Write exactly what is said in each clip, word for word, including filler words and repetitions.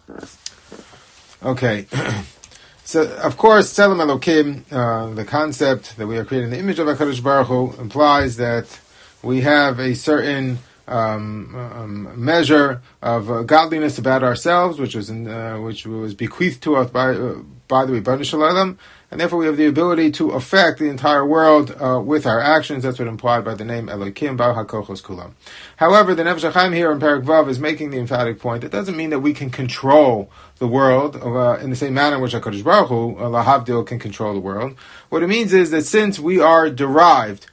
Okay. So, of course, Tzelem Elokim, uh, the concept that we are creating the image of HaKadosh Baruch Hu, implies that we have a certain um, um, measure of uh, godliness about ourselves, which was in, uh, which was bequeathed to us by uh, by the Rebbeinu Shalom, and therefore we have the ability to affect the entire world uh, with our actions. That's what implied by the name Elokim, Bar HaKochos Kulam. However, the Nefesh HaChaim here in Perek Vav is making the emphatic point. That doesn't mean that we can control the world uh, in the same manner in which HaKadosh Baruch Hu, uh, Lahavdil, can control the world. What it means is that since we are derived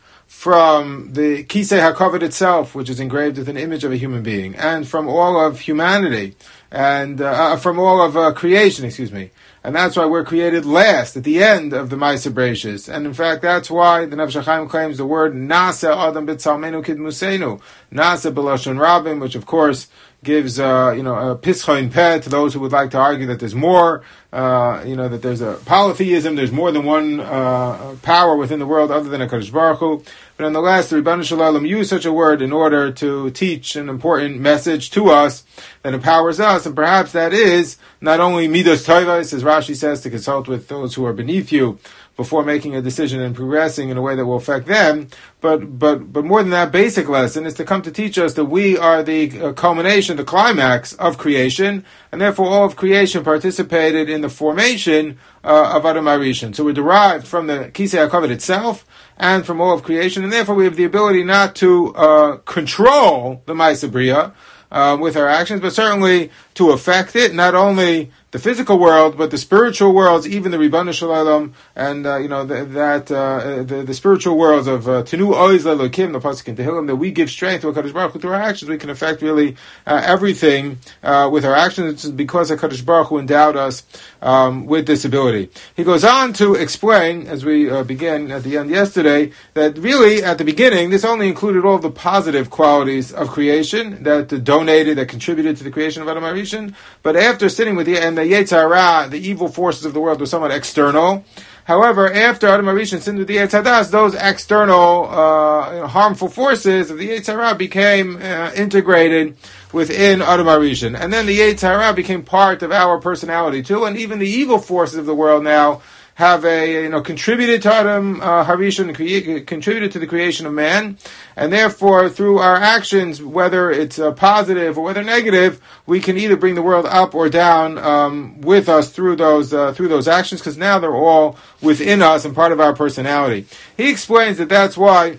from the Kisei HaKavod itself, which is engraved with an image of a human being, and from all of humanity, and uh, from all of uh, creation, excuse me, and that's why we're created last, at the end of the Ma'aseh Bereishis. And in fact, that's why the Nefesh HaChaim claims the word Nasa Adam B'Tzalmenu Kidmusenu, Nasa B'Lashon Rabim, which of course gives, uh, you know, a pischoin peh to those who would like to argue that there's more, uh, you know, that there's a polytheism, there's more than one uh, power within the world other than HaKadosh Baruch Hu. But nonetheless, the Rebbeinu Shalom used such a word in order to teach an important message to us that empowers us, and perhaps that is not only midos tovos, as Rashi says, to consult with those who are beneath you before making a decision and progressing in a way that will affect them, but but but more than that, basic lesson is to come to teach us that we are the uh, culmination, the climax of creation, and therefore all of creation participated in the formation uh, of Adam HaRishon. So we're derived from the Kisei HaKavod itself and from all of creation, and therefore we have the ability not to uh, control the Ma'aseh Bria uh, with our actions, but certainly to affect it, not only the physical world, but the spiritual worlds, even the Rebbeinu Shalom, and uh, you know the, that uh, the, the spiritual worlds of Tenu Oiz Lelokim, the pasuk in Tehillim, that we give strength to HaKadosh Baruch Hu through our actions. We can affect really uh, everything uh, with our actions. It's because HaKadosh Baruch Hu endowed us um, with this ability. He goes on to explain, as we uh, began at the end yesterday, that really at the beginning this only included all the positive qualities of creation that uh, donated, that contributed to the creation of Adam HaRishon. But after sitting with the and the Yetzer Hara, the evil forces of the world, were somewhat external. However, after Adam HaRishon sinned with the Yetzer Hadas, those external uh, you know, harmful forces of the Yetzer Hara became uh, integrated within Adam HaRishon. And then the Yetzer Hara became part of our personality too, and even the evil forces of the world now have a, you know, contributed to Adam uh, HaRishon, cre- contributed to the creation of man, and therefore through our actions, whether it's uh, positive or whether negative, we can either bring the world up or down um, with us through those uh, through those actions, because now they're all within us and part of our personality. He explains that that's why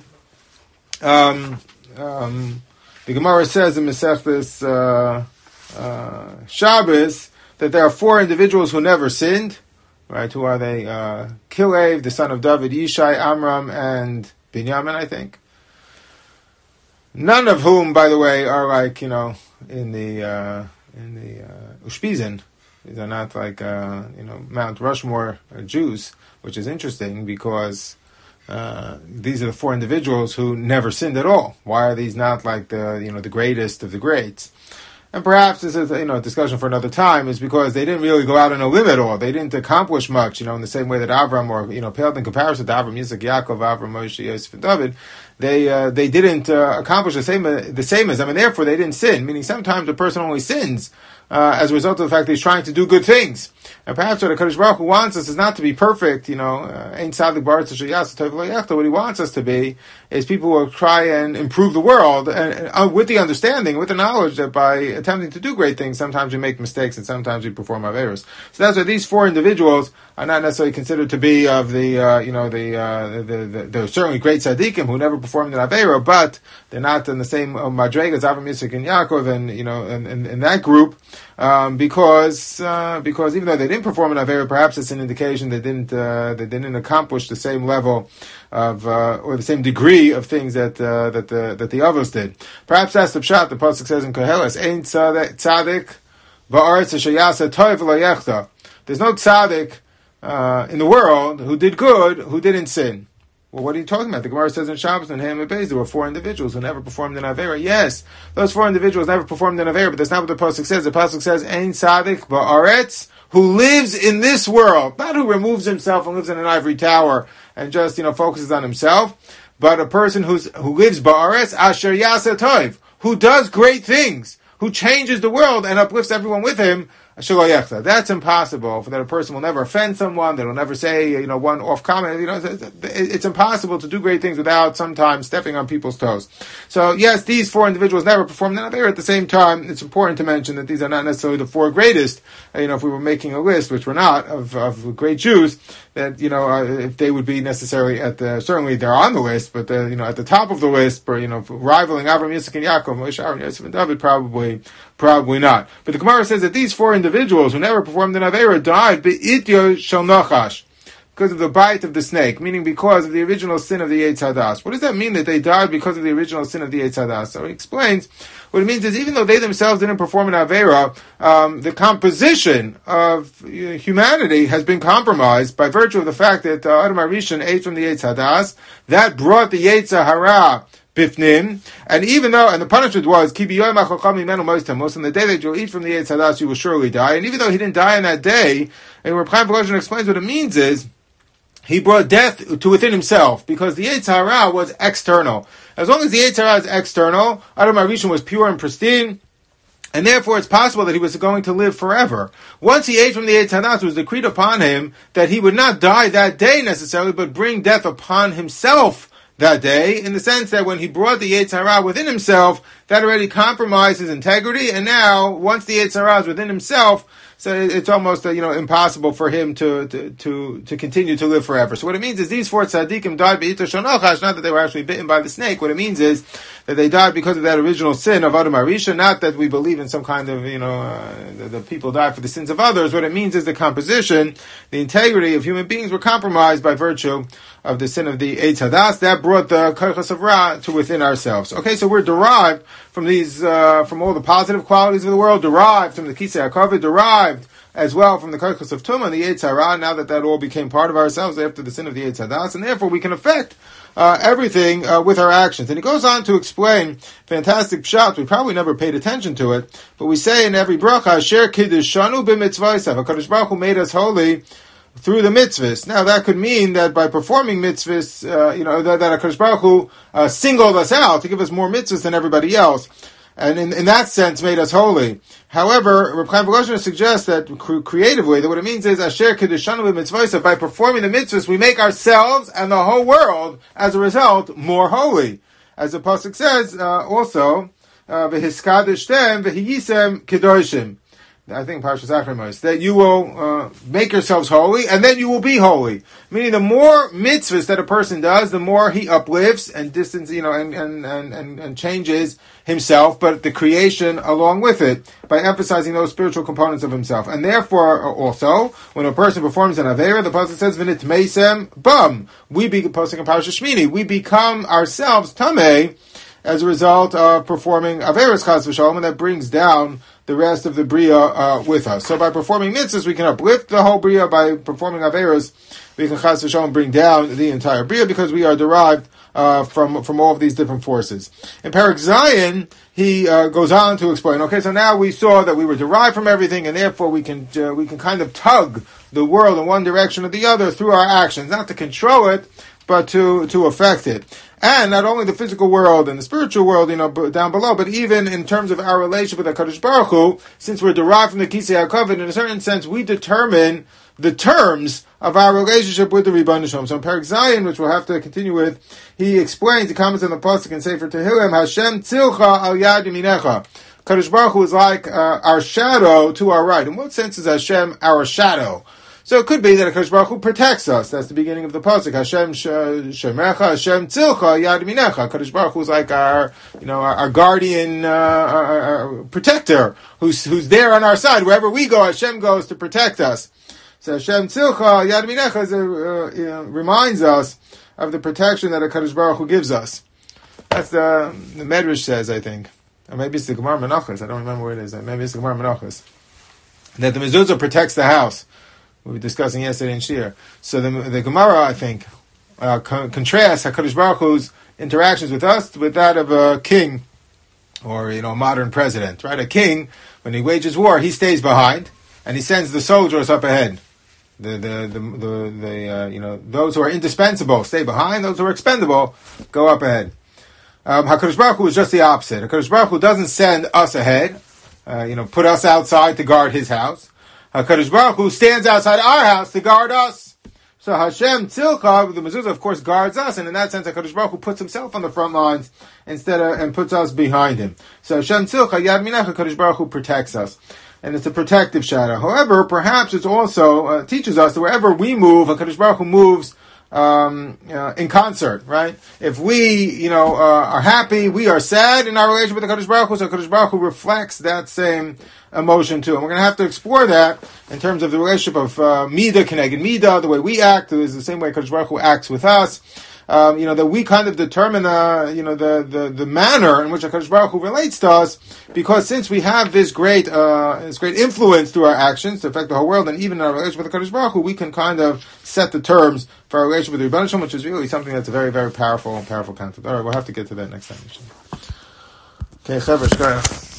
um, um, the Gemara says in Masechtas uh, uh, Shabbos that there are four individuals who never sinned. Right, who are they? Uh, Kilev, the son of David, Yishai, Amram, and Binyamin, I think. None of whom, by the way, are like, you know, in the uh, in the uh, Ushpizin. These are not like, uh, you know, Mount Rushmore Jews, which is interesting because uh, these are the four individuals who never sinned at all. Why are these not like the, you know, the greatest of the greats? And perhaps this is, you know, a discussion for another time, is because they didn't really go out on a limb at all. They didn't accomplish much, you know, in the same way that Avram, or, you know, paled in comparison to Avram, Yitzchak, Yaakov, Avram, Moshe, Yosef, and David. They, uh, they didn't uh, accomplish the same, uh, the same as them, and therefore they didn't sin. Meaning sometimes a person only sins uh, as a result of the fact that he's trying to do good things. And perhaps what HaKadosh Baruch Hu wants us is not to be perfect, you know, Ein Tzadik B'Aretz Asher Ya'aseh Tov Lo Yachta. What he wants us to be is people who will try and improve the world, and, and uh, with the understanding, with the knowledge that by attempting to do great things, sometimes we make mistakes and sometimes we perform averos. So that's why these four individuals are not necessarily considered to be of the, uh, you know, the, uh, the, the, they're certainly great tzaddikim who never performed an avera, but they're not in the same uh, madrega as Avram, Yitzchak, and Yaakov, and, you know, in, in, in that group, um, because, uh, because even though they didn't perform an avera, perhaps it's an indication they didn't, uh, they didn't accomplish the same level of, uh, or the same degree of things that, uh, that the, that the Avos did. Perhaps that's the pshat. The pasuk says in Koheles, Ein tzadik ba'aretz asher ya'aseh tov lo yachta. There's no tzaddik uh, in the world who did good, who didn't sin. Well, what are you talking about? The Gemara says in Shabbos and Ham and Beis there were four individuals who never performed an avera. Yes, those four individuals never performed an avera, but that's not what the pasuk says. The pasuk says, Ein tzadik ba'aretz, who lives in this world, not who removes himself and lives in an ivory tower and just, you know, focuses on himself, but a person who's who lives ba'aretz asher ya'aseh tov, who does great things, who changes the world and uplifts everyone with him. That's impossible, that a person will never offend someone, that will never say, you know, one off comment. You know, it's impossible to do great things without sometimes stepping on people's toes. So yes, these four individuals never performed an Avera. At the same time, it's important to mention that these are not necessarily the four greatest. You know, if we were making a list, which we're not, of, of great Jews, that, you know, uh, if they would be necessarily at the, certainly they're on the list, but they're, you know, at the top of the list, but, you know, rivaling Avram, Yitzchak, and Yaakov, Moshe, Aaron, Yosef, and David, probably, probably not. But the Gemara says that these four individuals who never performed an Avera died be'ityo shel Nachash, because of the bite of the snake, meaning because of the original sin of the Eitz Hadas. What does that mean that they died because of the original sin of the Eitz Hadas? So he explains, what it means is even though they themselves didn't perform an Avera, um, the composition of humanity has been compromised by virtue of the fact that uh, Adam HaRishon ate from the Eitz Hadas. That brought the Yetzer Hara Bifnim, and even though, and the punishment was, Ki biyoyim ha'chacham mimenu moistem, most on the day that you'll eat from the Eitz Hadas, you will surely die. And even though he didn't die on that day, and Reb Chaim Volozhin explains what it means is, he brought death to within himself, because the Yetzer Hara was external. As long as the Yetzer Hara is external, Adam HaRishon was pure and pristine, and therefore it's possible that he was going to live forever. Once he ate from the Eitz Hadas, it was decreed upon him that he would not die that day necessarily, but bring death upon himself that day, in the sense that when he brought the Yetzer Hara within himself, that already compromised his integrity, and now, once the Yetzer Hara is within himself, so it's almost, uh, you know, impossible for him to, to, to, to continue to live forever. So what it means is these four tzaddikim died be'ito shel Nachash, not that they were actually bitten by the snake. What it means is that they died because of that original sin of Adam HaRishon, not that we believe in some kind of, you know, uh, the, the people died for the sins of others. What it means is the composition, the integrity of human beings were compromised by virtue of the sin of the Eitz Hadas. That brought the Kochos of Ra to within ourselves. Okay, so we're derived from these, uh, from all the positive qualities of the world, derived from the Kisei HaKavod, derived as well from the Kochos of Tumah and the Yetzer Hara, now that that all became part of ourselves after the sin of the Eitz Hadas, and therefore we can affect uh, everything uh, with our actions. And he goes on to explain fantastic pshat. We probably never paid attention to it, but we say in every bracha, Asher Kiddushanu b'mitzvaysav, HaKadosh Baruch Hu made us holy through the mitzvahs. Now that could mean that by performing mitzvahs, uh, you know, that, that HaKadosh Baruch Hu uh, singled us out to give us more mitzvahs than everybody else, and in, in that sense made us holy. However, Reb Chaim Volozhin suggests that cre- creatively, that what it means is, Asher Kiddushanu b'mitzvaysav, by performing the mitzvahs, we make ourselves and the whole world, as a result, more holy. As the pasuk says, uh, also, v'hiskadishtem v'hiyisem kedoshim. I think Parshas Achramos, that you will uh, make yourselves holy, and then you will be holy. Meaning, the more mitzvahs that a person does, the more he uplifts and distance, you know, and and, and, and changes himself, but the creation along with it, by emphasizing those spiritual components of himself. And therefore, also, when a person performs an Avera, the pasuk says, "V'nit meisem bum." We be pasuk in Parshas Shmini. We become ourselves tamei as a result of performing Averas Chas v'Shalom, and that brings down the rest of the Bria uh, with us. So by performing mitzvahs, we can uplift the whole Bria. By performing Averas, we can Chas v'Shalom bring down the entire Bria, because we are derived uh, from from all of these different forces. In Perek Zayin, he uh, goes on to explain, okay, so now we saw that we were derived from everything, and therefore we can uh, we can kind of tug the world in one direction or the other through our actions, not to control it, but to, to affect it. And not only the physical world and the spiritual world, you know, down below, but even in terms of our relationship with HaKadosh Baruch Hu, since we're derived from the Kisei HaKavod, in a certain sense, we determine the terms of our relationship with the Ribbon Shalom. So in Perek Zayin, which we'll have to continue with, he explains, he comments on the pasuk and Sefer Tehillim, Hashem tzilcha al yad yaminecha. HaKadosh Baruch Hu is like uh, our shadow to our right. In what sense is Hashem our shadow? So it could be that HaKadosh Baruch Hu protects us. That's the beginning of the pasuk. Hashem shemecha, Hashem tzilcha yad minecha. HaKadosh Baruch Hu is like our, you know, our, our guardian, uh, our, our protector, who's who's there on our side wherever we go. Hashem goes to protect us. So Hashem tzilcha yad minecha is a, uh, you know, reminds us of the protection that HaKadosh Baruch Hu gives us. That's the the Medrash says, I think, or maybe it's the Gemara Menachos. I don't remember where it is. Maybe it's the Gemara Menachos, that the mezuzah protects the house. We were discussing yesterday in Shir. So the, the Gemara, I think, uh, con- contrasts HaKadosh Baruch Hu's interactions with us with that of a king, or, you know, a modern president, right? A king, when he wages war, he stays behind, and he sends the soldiers up ahead. The, the, the, the, the uh, you know, those who are indispensable stay behind, those who are expendable go up ahead. Um, HaKadosh Baruch Hu is just the opposite. HaKadosh Baruch Hu doesn't send us ahead. uh, you know, put us outside to guard His house. HaKadosh Baruch Hu stands outside our house to guard us. So Hashem Tzilcha, the mezuzah, of course, guards us, and in that sense, HaKadosh Baruch Hu puts Himself on the front lines instead of, and puts us behind Him. So Hashem Tzilcha, Yad Minach, HaKadosh Baruch Hu protects us. And it's a protective shadow. However, perhaps it also uh, teaches us that wherever we move, HaKadosh Baruch Hu moves um, uh, in concert, right? If we, you know, uh, are happy, we are sad in our relationship with HaKadosh Baruch Hu, so HaKadosh Baruch Hu reflects that same emotion too. And we're going to have to explore that in terms of the relationship of uh, Midah, Keneged Midah, the way we act is the same way HaKadosh Baruch Hu acts with us. Um, you know, that we kind of determine, uh, you know, the, the, the manner in which HaKadosh Baruch Hu relates to us, because since we have this great, uh, this great influence through our actions to affect the whole world, and even in our relationship with HaKadosh Baruch Hu, we can kind of set the terms for our relationship with the Rebbeinu Shalom, which is really something that's a very, very powerful, powerful concept. All right, we'll have to get to that next time. Okay, Chaver, shkayach.